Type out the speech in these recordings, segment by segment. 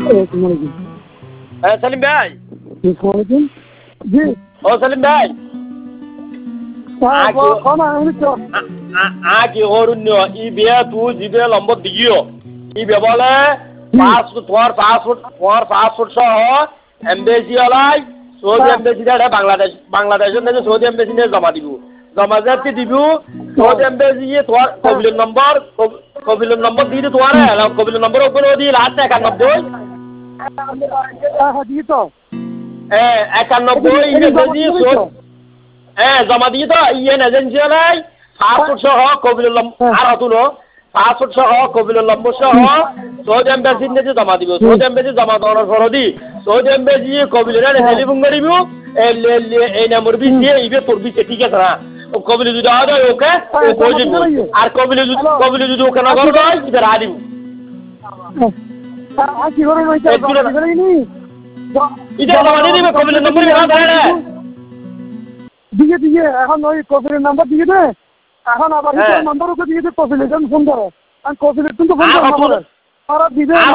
সেলিম ভাই। জি। ও সেলিম ভাই। আগে অরুণ্য ই বিয়ে তুই জিবে লম্বর দিও ই বেবলে তোমার পাসপোর্ট সহ এমবেসি ওলাই সৌদি এমবেসি বাংলাদেশের নাকি সৌদি এমবেসি নিয়ে জমা দিব জমা যাচ্ছি দিব সৌদি এমবেসি তোমার কবিলের নম্বর দিয়ে দিই তোমার কবিলের নম্বর ওপরে দিয়ে লাস্ট 91 91 জমা দিয়ে তো ইয়েন এজেন্সি ওলাই পাসপোর্ট সহ কবিলের আর হতুলো পাসপোর্ট সহ কবিলের নম্বর সহ সৌদি এমবেসি নিয়ে জমা দিব সৌদি এমবেসি জমা দেওয়ার পর দি সৌদি এমবেসি কবিলের টেলিফোন করিব এই নম্বর বিয়ে ইবে তোর বিয়ে ঠিক আছে না কবিলে যদি আওয়া যায় ওকে ও কই দিব আর কবিলে যদি ওকে না করবে এটা রা দিব এটা জমা দিয়ে দিবে কবিলের নম্বর দিয়ে এখন ওই কফিলের নাম্বার দিয়ে দে এখন আবার নাম্বার ওকে দিয়ে দে কফিলে ফোন করো আর কফিলে কিন্তু ফোন করো আর দিবে আর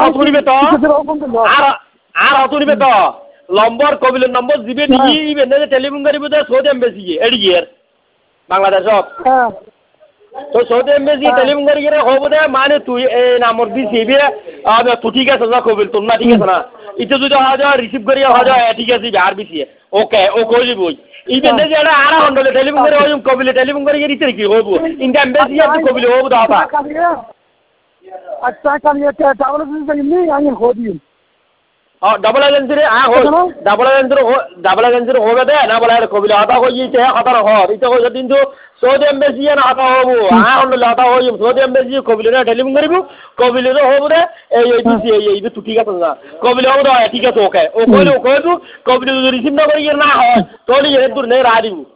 হতুনিবে তো নম্বর কবিলের নম্বর দিবে দিয়ে ইবে না টেলিফোন করিব তো সৌদি এমবেসি এডি ইয়ার বাংলাদেশত তো সৌদি এমবেসি টেলিফোন করি গেলে হবো দে মানে তুই এই নাম্বার দিছি ইবে তুই ঠিক আছে যা কবিল তোর না ঠিক আছে না এটা যদি হওয়া যায় রিসিভ করি হওয়া যায় ঠিক আছে ইবে আর বেশি ওকে ও কই দিব ইভেন যে এটা আর হন্ডলে টেলিফোন করে ওই কবিলে টেলিফোন করে গিয়ে কি হবো ইন্ডিয়া এমবেসি আর কবিলে হবো দাদা अच्छा करिए क्या चावल नहीं आए हो दिए डबल एजेंसी रे हो डबल एजेंसी हो गए ना बोला कबिले हता हो ये हता हो इते हो किंतु सऊदी एम्बेसी ना हता होबो हंडले हता हो सऊदी एम्बेसी कबिले ना टेलिफोन करिबो कबिले रो होबो रे এই বিসি এই তু ঠিক আছে না কবিলে হবো দা ঠিক আছে ওকে ও কইলো কবিলে যদি রিসিভ না করি না হয় তোলি এর দূর নেই রা দিব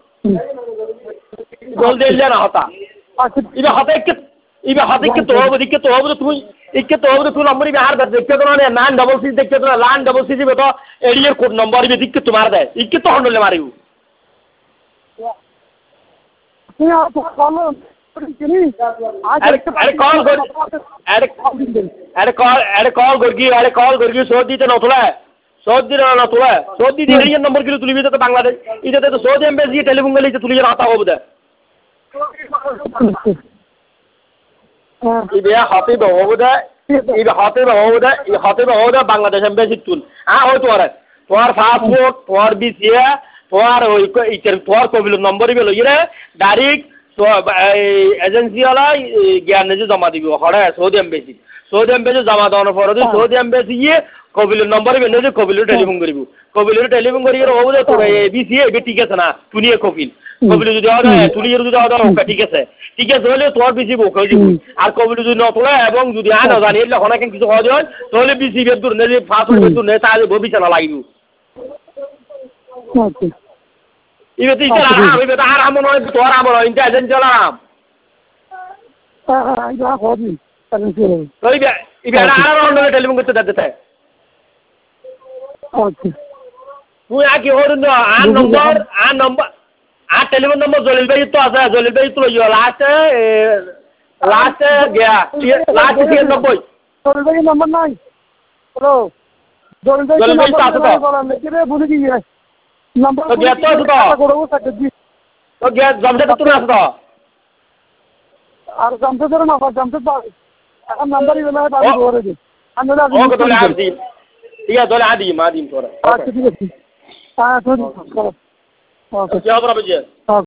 বল দিল না হতা ইবে হতা ইবে হাতে তো হবে দিকে তো হবে তুই ইকে তো হবে তুই নম্বর ইবে আর দেখতে তো না 966 দেখতে তো 966 দিবে তো এডিএর কোড নম্বর ইবে দিকে তো মার দেয় ইকে তো হন্ডলে মারিব তুই আর তো বলো আরে কল করগি সৌদি তে নতলা সৌদি না তোলা সৌদি দিয়ে এডিএর নম্বর কিলো তুলিবি তো বাংলাদেশ ইতে তো সৌদি এমবেসি টেলিফোন গলি তুলি রাতা হবে দে ইবে হাতে বহুদা ইবে হাতে বহুদা বাংলাদেশ এমবেসি তুল হয় তোমার পাসপোর্ট তোমার বিসিয়া তোমার ওই তোমার কবিলের নম্বর ইবে লইরে ডাইরেক্ট এজেন্সি ওয়ালা জ্ঞান নিয়ে জমা দিব হরে সৌদি এমবেসি জমা দেওয়ার পর সৌদি এমবেসি গিয়ে কবিলের নম্বর ইবে নিয়ে কবিলের টেলিফোন করিব কবিলের টেলিফোন করি হবো তোর বিসিএ এবে ঠিক আছে না তুনিয়ে কবিল কবিলে যদি আওয়া যায় তুলিয়ে যদি আওয়া ওকে ঠিক আছে হলে তোর বিসি ওকে দিব আর কবিলে যদি নতলে এবং যদি না জানি এলে অনেক কিছু হওয়া যায় তাহলে বিসি বেদুর নেই পাসপোর্ট বেদুর নেই তাহলে ভবিষ্যৎ লাগিব ইবে তুই আরাম ইবে আরাম নয় তোর আরাম নয় ইন্টা এজেন্ট চলাম যা হবি তো ইবে আরাম নয় টেলিফোন করতে দিতে আচ্ছা তুই আগে হরুন নম্বর আর টেলিফোন নম্বর জলিল ভাই তো আছে জলিল ভাই তো লাস্ট গিয়া লাস্ট 93 জলিল ভাই নম্বর নাই হ্যালো জলিল ভাই তো আছে তো রে ভুলে গিয়ে নম্বর তো গিয়া তো আছে তো গিয়া জমশেদ তো আছে তো আর জমশেদের না জমশেদ এখন নাম্বারই না দাবি করে দে আমি ওকে তো আদি ঠিক আছে তাহলে আদিম তোরা আচ্ছা ঠিক আছে হ্যাঁ তো ওকে क्या बराबर जी